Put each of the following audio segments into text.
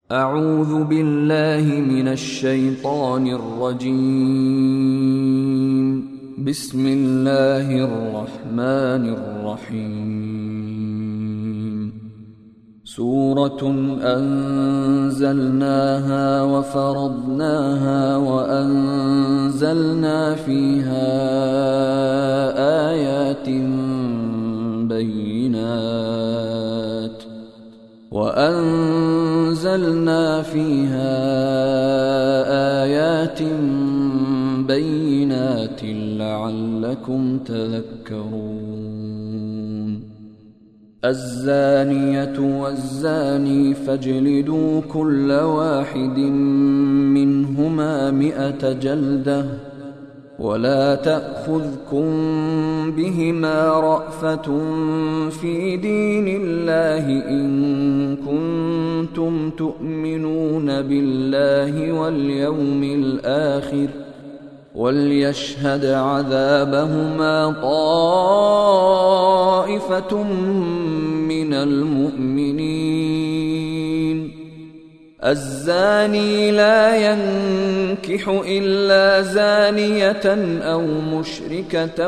أعوذ بالله من الشيطان الرجيم. بسم الله الرحمن الرحيم. سورة أنزلناها وفرضناها وأنزلنا فيها آيات بينات لعلكم تذكرون. الزانية والزاني فاجلدوا كل واحد منهما 100 جلدة، ولا تأخذكم بهما رأفة في دين الله إن كنتم تؤمنون بالله واليوم الآخر، وليشهد عذابهما طائفة من المؤمنين. الزاني لا ينكح إلا زانية أو مشركة،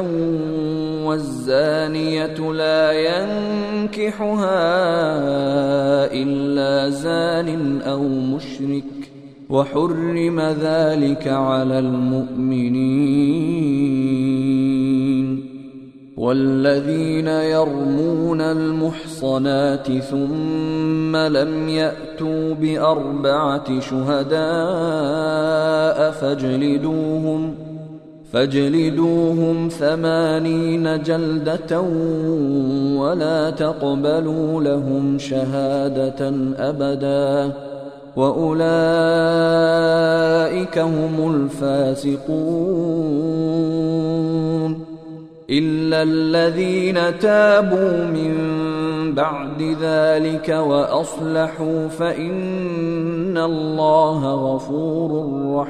والزانية لا ينكحها إلا زان أو مشرك، وحرم ذلك على المؤمنين. والذين يرمون المحصنات ثم لم يأتوا ب4 شهداء فاجلدوهم 80 جلدة، ولا تقبلوا لهم شهادة أبدا، وأولئك هم الفاسقون. إلا الذين تابوا من بعد ذلك وأصلحوا فإن الله غفور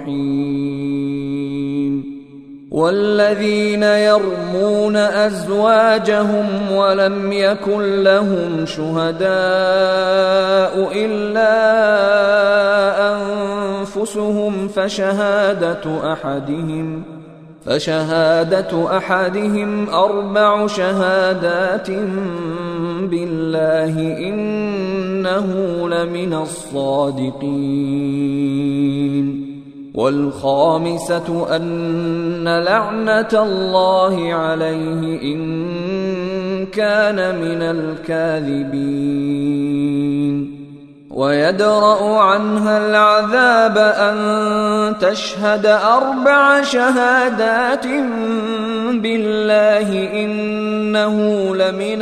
رحيم. والذين يرمون أزواجهم ولم يكن لهم شهداء إلا أنفسهم فشهادة أحدهم 4 شهادات بالله إنه لمن الصادقين. والخامسة أن لعنة الله عليه إن كان من الكاذبين. ويدرأ عنها العذاب أن تشهد 4 شهادات بالله إنه لمن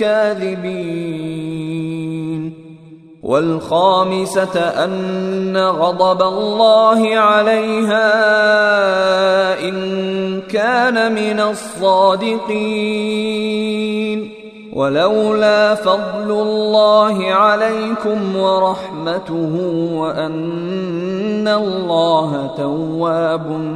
الكاذبين. والخامسة أن غضب الله عليها إن كان من الصادقين. ولولا فضل الله عليكم ورحمته وأن الله تواب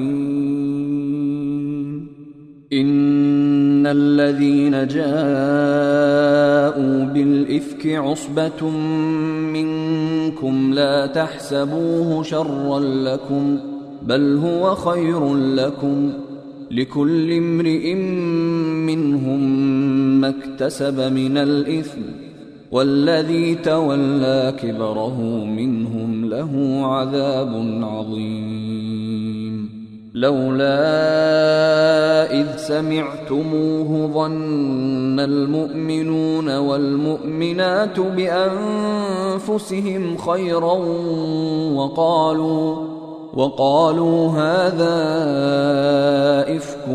حكيم. إن الذين جاءوا بالإفك عصبة منكم لا تحسبوه شرا لكم، بل هو خير لكم، لكل امرئ منهم ما اكتسب من الإثم، والذي تولى كبره منهم له عذاب عظيم. لولا إذ سمعتموه ظن المؤمنون والمؤمنات بأنفسهم خيرا وقالوا هذا إفك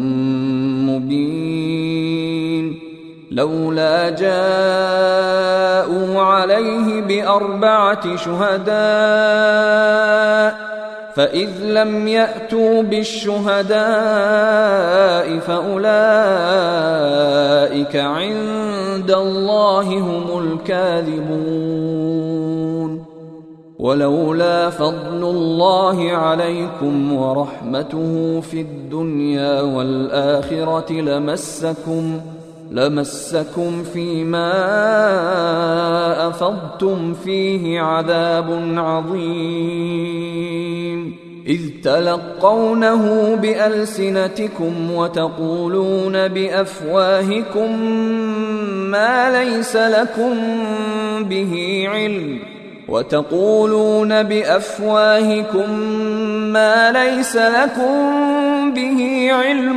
مبين. لولا جاءوا عليه ب4 شهداء، فإذ لم يأتوا بالشهداء فأولئك عند الله هم الكاذبون. ولولا فضل الله عليكم ورحمته في الدنيا والآخرة لمسكم فيما أفضتم فيه عذاب عظيم إذ تلقونه بألسنتكم وتقولون بأفواهكم ما ليس لكم به علم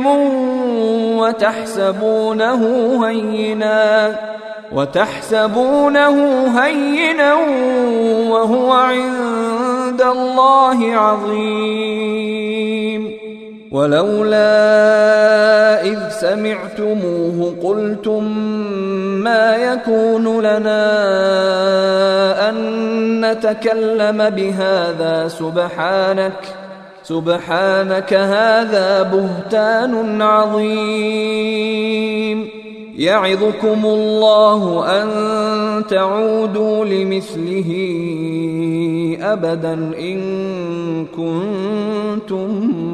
وتحسبونه هينا وهو عند الله عظيم ولولا إذ سمعتموه قلتم ما يكون لنا أن نتكلم بهذا سبحانك هذا بهتان عظيم يعظكم الله أن تعودوا لمثله أبدا إن كنتم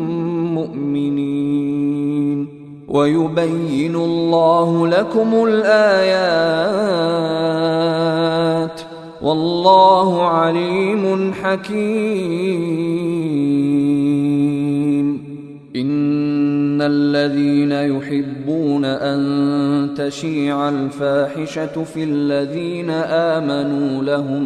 مؤمنين ويبين الله لكم الآيات والله عليم حكيم إن الذين يحبون أن تشيع الفاحشة في الذين آمنوا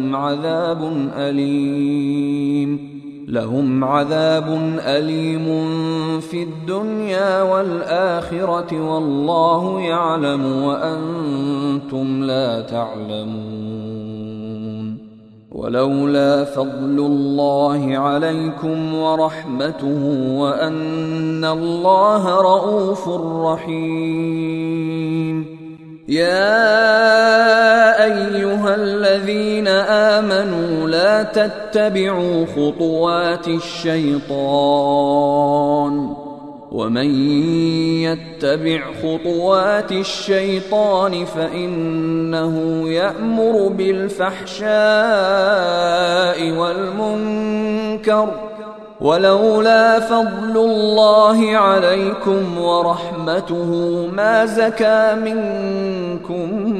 لهم عذاب أليم في الدنيا والآخرة والله يعلم وأنتم لا تعلمون ولولا فضل الله عليكم ورحمته وأن الله رؤوف رحيم يا أيها الذين آمنوا لا تتبعوا خطوات الشيطان ومن يتبع خطوات الشيطان فإنه يأمر بالفحشاء والمنكر ولولا فضل الله عليكم ورحمته ما زكى منكم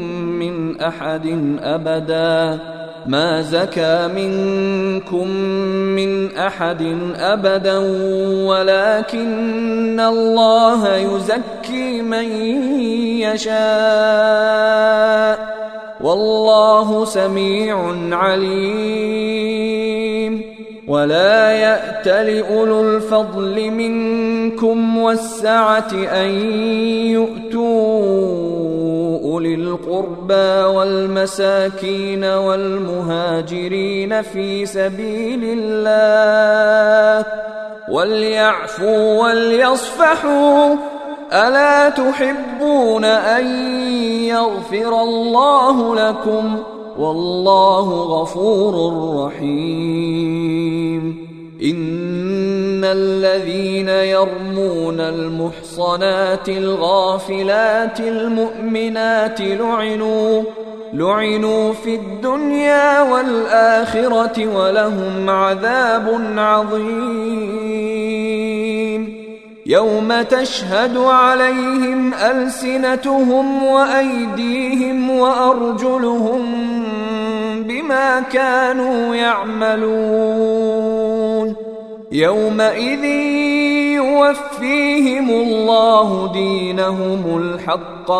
من أحد أبدا ولكن الله يزكي من يشاء والله سميع عليم ولا يأتل أولو الفضل منكم والسعة أن يؤتوا أولي القربى والمساكين والمهاجرين في سبيل الله وليعفوا وليصفحوا ألا تحبون أن يغفر الله لكم والله غفور رحيم إن الذين يرمون المحصنات الغافلات المؤمنات لعنوا في الدنيا والآخرة ولهم عذاب عظيم يوم تشهد عليهم ألسنتهم وأيديهم وأرجلهم بما كانوا يعملون يومئذ يوفيهم الله دينهم الحق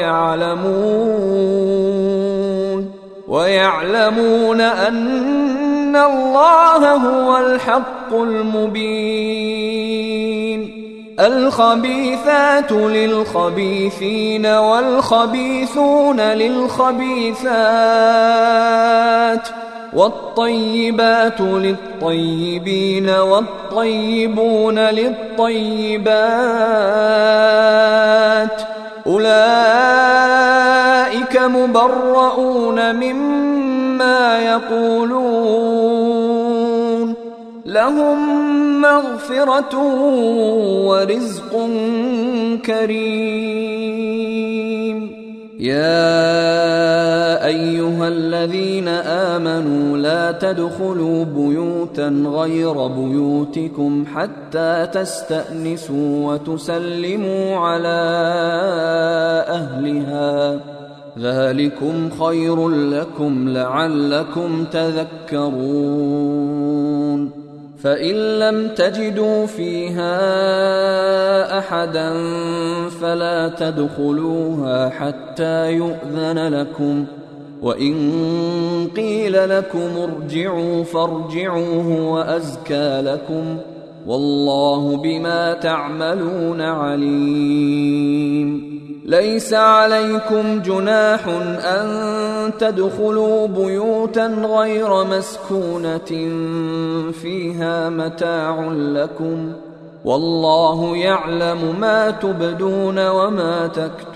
ويعلمون أن الله هو الحق المبين الخبيثات للخبيثين والخبيثون للخبيثات والطيبات للطيبين والطيبون للطيبات أولئك مبرؤون مما يقولون لهم مغفرة ورزق كريم يا أيها الذين آمنوا لا تدخلوا بيوتا غير بيوتكم حتى تستأنسوا وتسلموا على أهلها ذلكم خير لكم لعلكم تذكرون فإن لم تجدوا فيها أحدا فلا تدخلوها حتى يؤذن لكم وإن قيل لكم ارجعوا فارجعوا هو أزكى لكم والله بما تعملون عليم ليس عليكم جناح أن تدخلوا بيوتا غير مسكونة فيها متاع لكم والله يعلم ما تبدون وما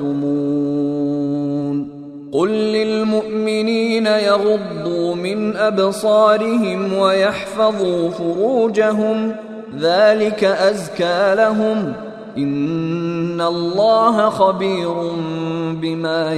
تكتمون قل للمؤمنين يغضوا من أبصارهم ويحفظوا فروجهم ذلك أزكى لهم إن الله خبير بما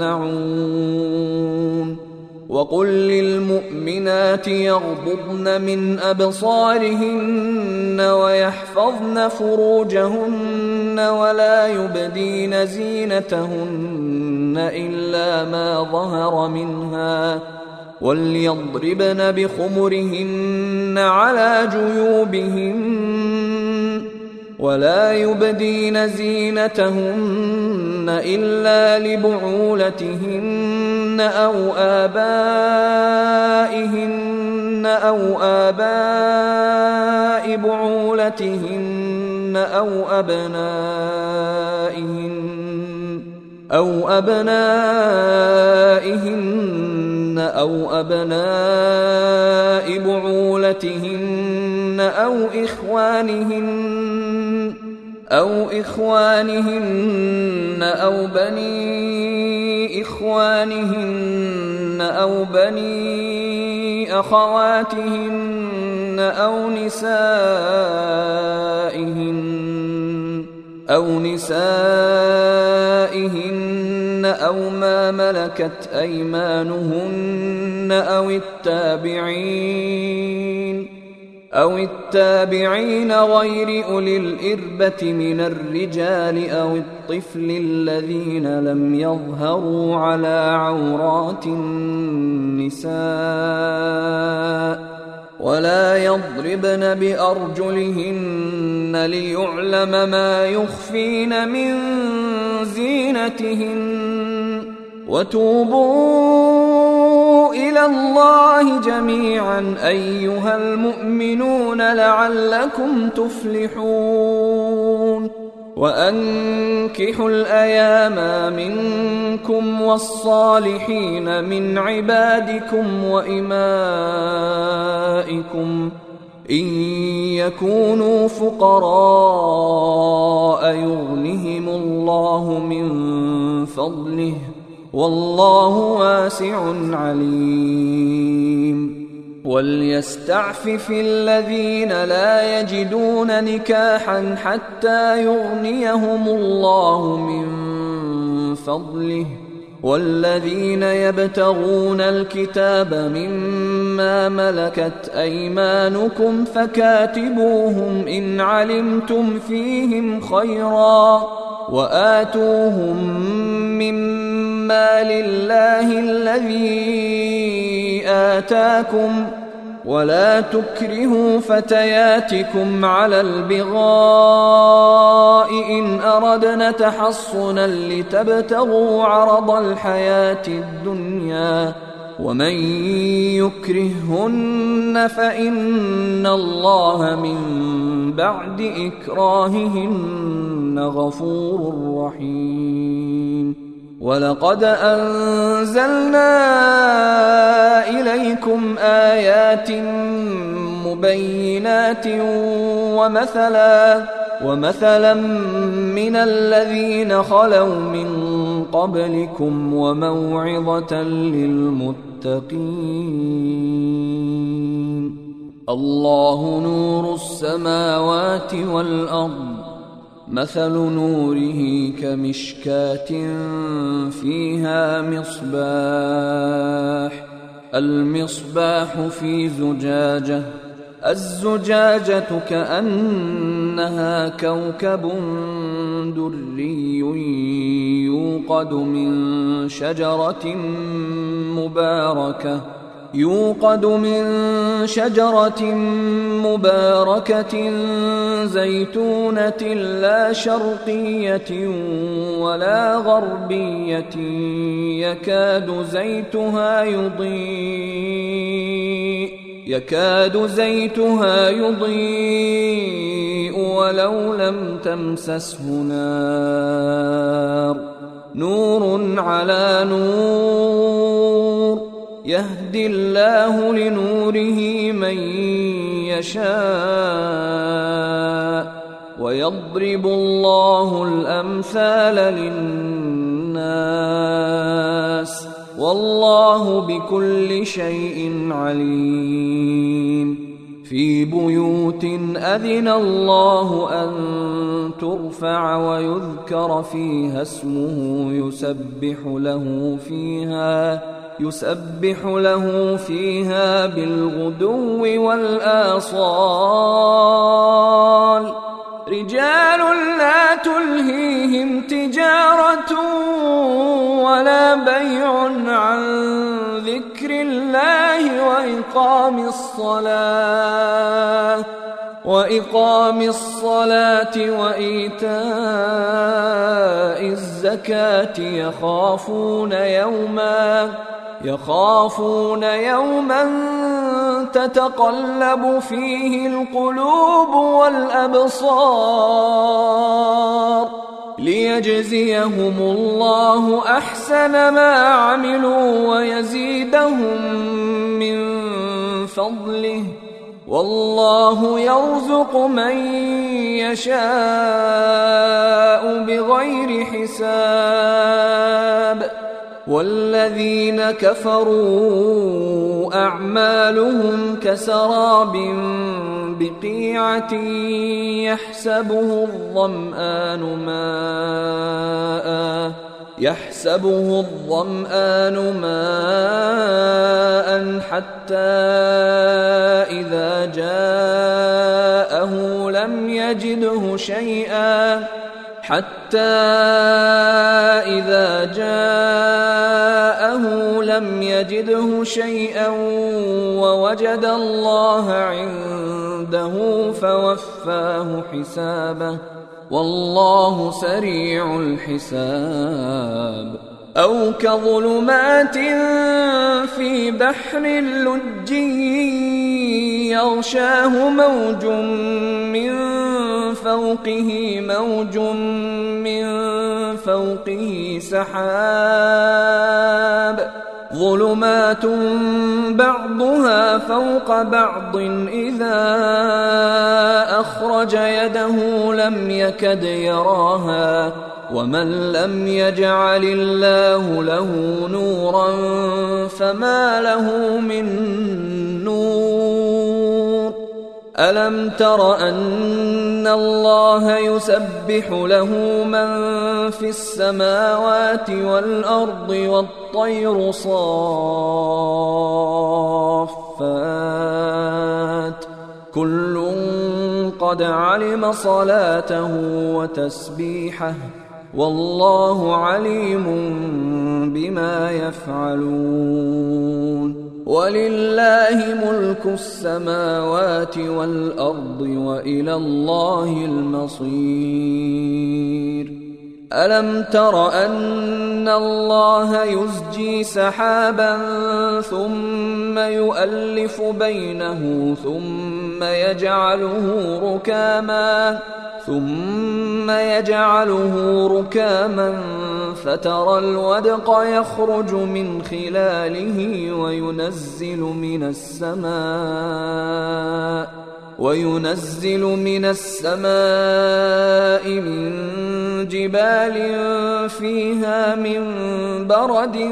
يصنعون وقل للمؤمنات يغضضن من أبصارهن ويحفظن فروجهن ولا يبدين زينتهن إلا ما ظهر منها وليضربن بخمرهن على جيوبهن ولا يبدين زينتهن إلا لبعولتهن أو آباء بعولتهن أو أبنائهن أو بعولتهن أو إخوانهن أو بني إخوانهن أو بني أخواتهن أو نسائهن أو ما ملكت أيمانهن أو التابعين غير أولي الإربة من الرجال أو الطفل الذين لم يظهروا على عورات النساء ولا يضربن بأرجلهن ليعلم ما يخفين من زينتهن وتوبوا إلى الله جميعا أيها المؤمنون لعلكم تفلحون وأنكحوا الأيام منكم والصالحين من عبادكم وإمائكم إن يكونوا فقراء يغنهم الله من فضله والله واسع عليم وليستعفف الذين لا يجدون نكاحا حتى يغنيهم الله من فضله والذين يبتغون الكتاب مما ملكت أيمانكم فكاتبوهم إن علمتم فيهم خيرا وآتوهم مما لله الذي آتاكم ولا تكرهوا فتياتكم على البغاء إن أردنا تحصنا لتبتغوا عرض الحياة الدنيا ومن يكرههن فإن الله من بعد إكراههن غفور رحيم ولقد أنزلنا إليكم آيات مبينات ومثلا من الذين خلوا من قبلكم وموعظة للمتقين الله نور السماوات والأرض مثل نوره كمشكاة فيها مصباح، المصباح في زجاجة، الزجاجة كأنها كوكب دري يوقد من شجرة مباركة زيتونة لا شرقية ولا غربية يكاد زيتها يضيء ولو لم تمسسه نار، نور على نور، يهدي الله لنوره من يشاء ويضرب الله الأمثال للناس والله بكل شيء عليم. في بيوت أذن الله أن ترفع ويذكر فيها اسمه يسبح له فيها بالغدو والآصال، رجال لا تلهيهم تجارة ولا بيع عن ذكر الله وإقام الصلاة وإيتاء الزكاة يخافون يوما تتقلب فيه القلوب والأبصار، ليجزيهم الله أحسن ما عملوا ويزيدهم من فضله، والله يرزق من يشاء بغير حساب. والذين كفروا أعمالهم كسراب بقيعة يحسبه الظمآن ماء حتى إذا جاءه لم يجده شيئا ووجد الله عنده فوفاه حسابه، والله سريع الحساب. أو كظلمات في بحر لجي يغشاه موج من فوقه سحاب، ظلمات بعضها فوق بعض إذا أخرج يده لم يكد يراها، ومن لم يجعل الله له نورا فما له من نور. ألم تر أن الله يسبح له من في السماوات والأرض والطير صافات، كل قد علم صلاته وتسبيحه، والله عليم بما يفعلون. ولله ملك السماوات والأرض وإلى الله المصير. ألم تر أن الله يزجي سحابا ثم يؤلف بينه ثم يجعله ركاما فترى الودق يخرج من خلاله وينزل من السماء من جبال فيها من برد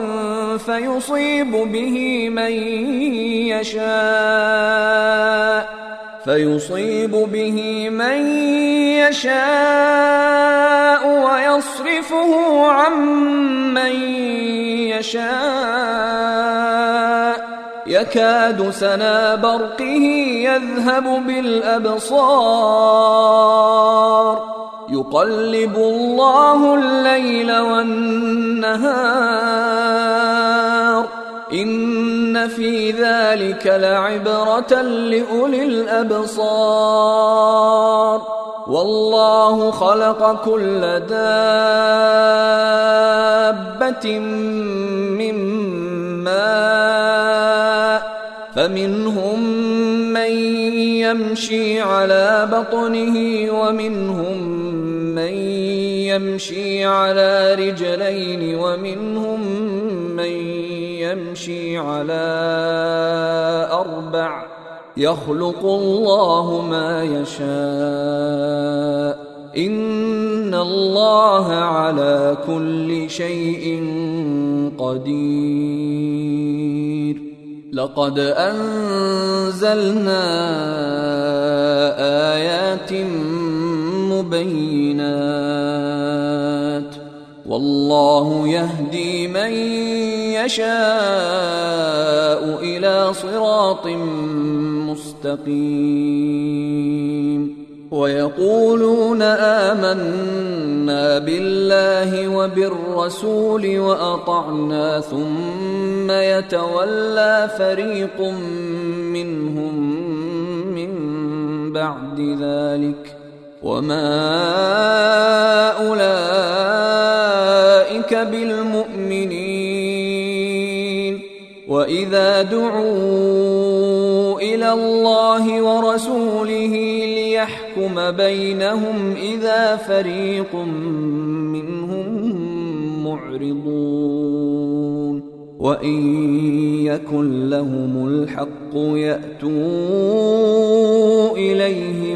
فيصيب به من فيصيب به من يشاء ويصرفه عن من يشاء يكاد سنا برقه يذهب بالأبصار يقلب الله الليل والنهار إن في ذلك لعبرة لأولي الأبصار والله خلق كل دابة من ماء فمنهم من يمشي على بطنه ومنهم من يمشي على رجلين ومنهم من يمشي على أربع يخلق الله ما يشاء إن الله على كل شيء قدير لقد أنزلنا آيات مبينات والله يهدي من يشاء إلى صراط مستقيم ويقولون آمنا بالله وبالرسول وأطعنا ثم يتولى فريق منهم من بعد ذلك وما أولئك بالمؤمنين وإذا دعوا إلى الله ورسوله ليحكم بينهم إذا فريق منهم معرضون وإن يكن لهم الحق يأتوا إليه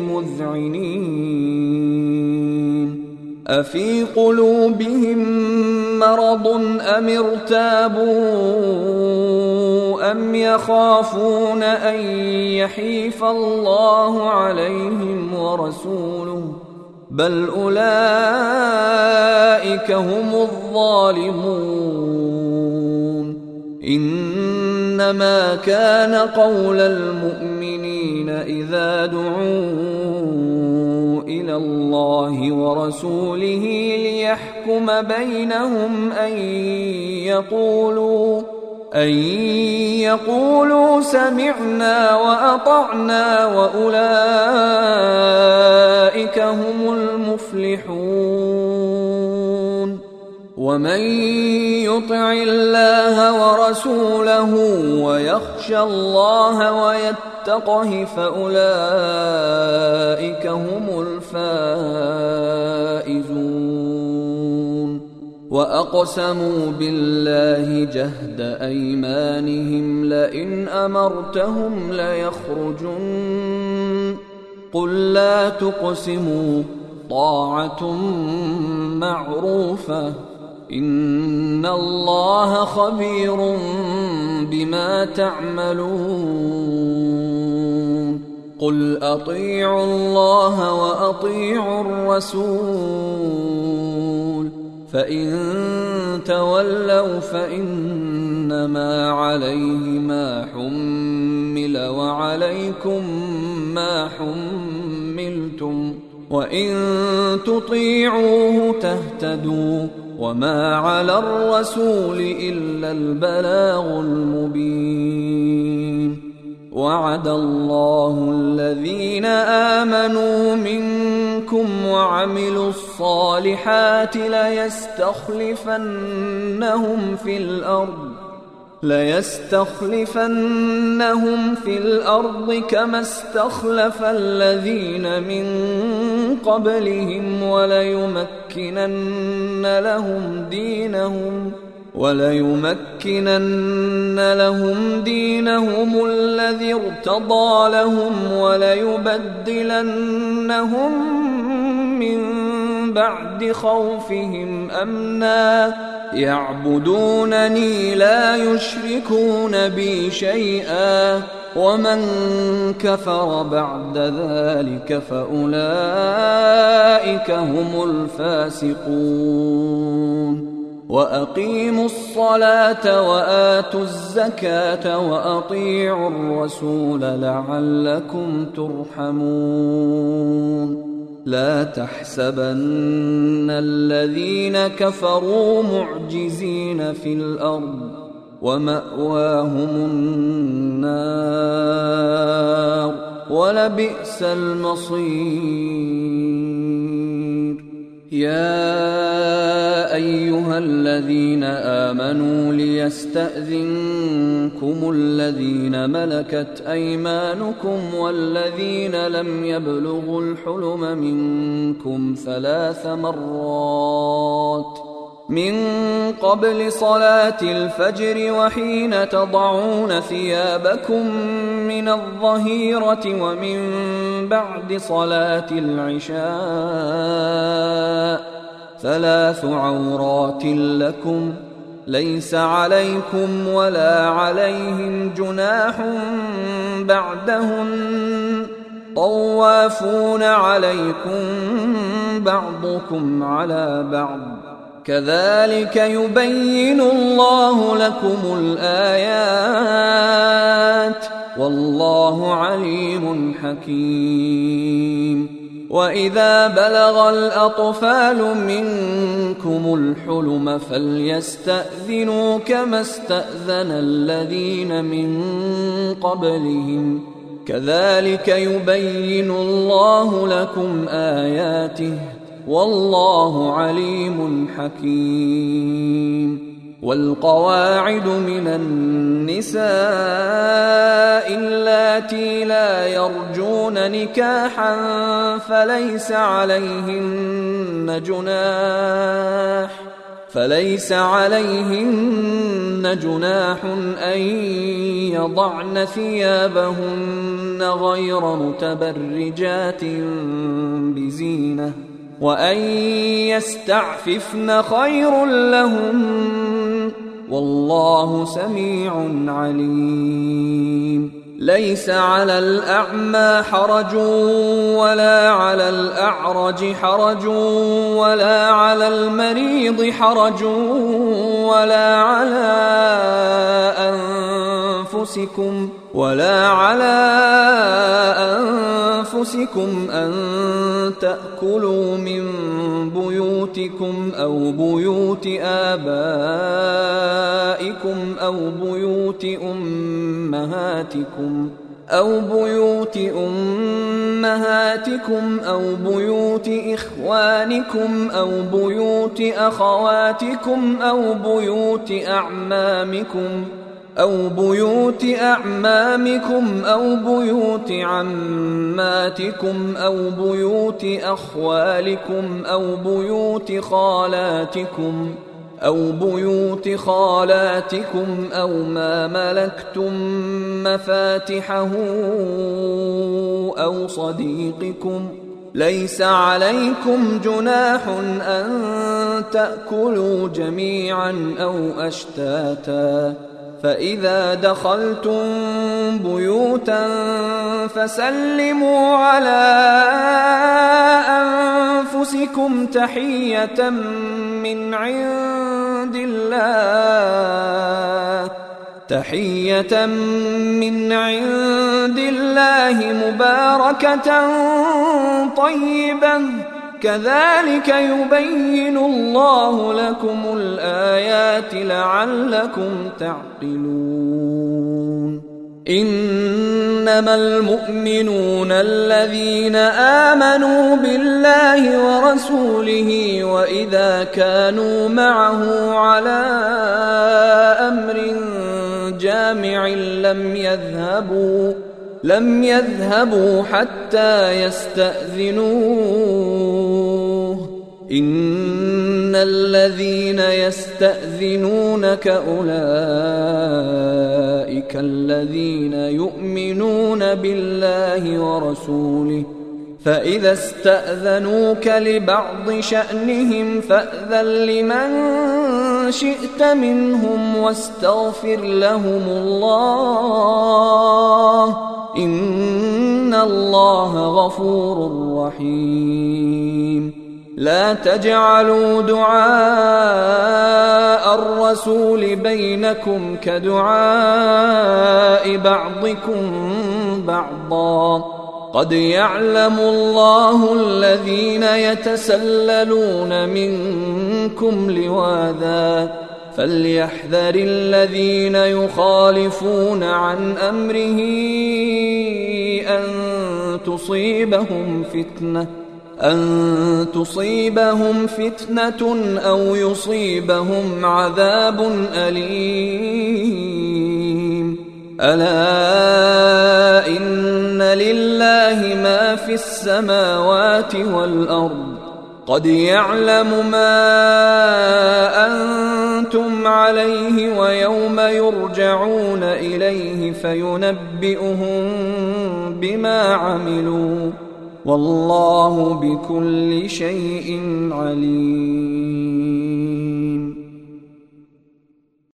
مذعنين أفي قلوبهم مرض أم ارتابوا أم يخافون أن يحيف الله عليهم ورسوله بل أولئك هم الظالمون إنما كان قول المؤمنين إذا دعوا إلى الله ورسوله ليحكم بينهم أن يقولوا سمعنا وأطعنا وأولئك هم المفلحون ومن يطع الله ورسوله ويخشى الله ويتقه فأولئك هم الفائزون وأقسموا بالله جهد أيمانهم لئن أمرتهم ليخرجن قل لا تقسموا طاعة معروفة إن الله خبير بما تعملون قل أطيعوا الله وأطيعوا الرسول فإن تولوا فإنما عليه ما حمل وعليكم ما حملتم وإن تطيعوه تهتدوا وما على الرسول إلا البلاغ المبين وعد الله الذين آمنوا منكم وعملوا الصالحات ليستخلفنهم في الأرض كما استخلف الذين من قبلهم وليمكنن لهم دينهم الذي ارتضى لهم وليبدلنهم من بعد خوفهم أمنا يعبدونني لا يشركون بي شيئا ومن كفر بعد ذلك فأولئك هم الفاسقون وأقيموا الصلاة وآتوا الزكاة وأطيعوا الرسول لعلكم ترحمون لا تحسبن الذين كفروا معجزين في الأرض ومأواهم النار ولبئس المصير يا أيها الذين آمنوا ليستأذنكم الذين ملكت أيمانكم والذين لم يبلغوا الحلم منكم 3 مرات من قبل صلاة الفجر وحين تضعون ثيابكم من الظهيرة ومن بعد صلاة العشاء 3 عورات لكم ليس عليكم ولا عليهم جناح بعدهن طوافون عليكم بعضكم على بعض كذلك يبين الله لكم الآيات والله عليم حكيم وإذا بلغ الأطفال منكم الحلم فليستأذنوا كما استأذن الذين من قبلهم كذلك يبين الله لكم آياته والله عليم حكيم والقواعد من النساء اللاتي لا يرجون نكاحا فليس عليهن جناح أن يضعن ثيابهن غير متبرجات بزينة وأن يستعففن خير لهم والله سميع عليم ليس على الأعمى حرج ولا على الأعرج حرج ولا على المريض حرج ولا على أنفسكم أن تأكلوا من بيوتكم أو بيوت آبائكم أو بيوت أمهاتكم أو بيوت إخوانكم أو بيوت أخواتكم أو بيوت أعمامكم أو بيوت عماتكم أو بيوت أخوالكم أو بيوت خالاتكم أو ما ملكتم مفاتحه أو صديقكم ليس عليكم جناح أن تأكلوا جميعا أو أشتاتا فإذا دخلتم بيوتا فسلموا على أنفسكم تحية من عند الله مباركة طيبة كذلك يبين الله لكم الآيات لعلكم تعقلون إنما المؤمنون الذين آمنوا بالله ورسوله وإذا كانوا معه على أمر جامع لم يذهبوا حتى يستأذنوه إن الذين يستأذنونك أولئك الذين يؤمنون بالله ورسوله فإذا استأذنوك لبعض شأنهم فأذن لمن شئت منهم واستغفر لهم الله إن الله غفور رحيم. لا تجعلوا دعاء الرسول بينكم كدعاء بعضكم بعضا قد يعلم الله الذين يتسللون منكم لواذا فليحذر الذين يخالفون عن أمره أن تصيبهم فتنة أو يصيبهم عذاب أليم. ألا إن لله ما في السماوات والأرض قد يعلم ما أنتم عليه ويوم يرجعون إليه فينبئهم بما عملوا والله بكل شيء عليم.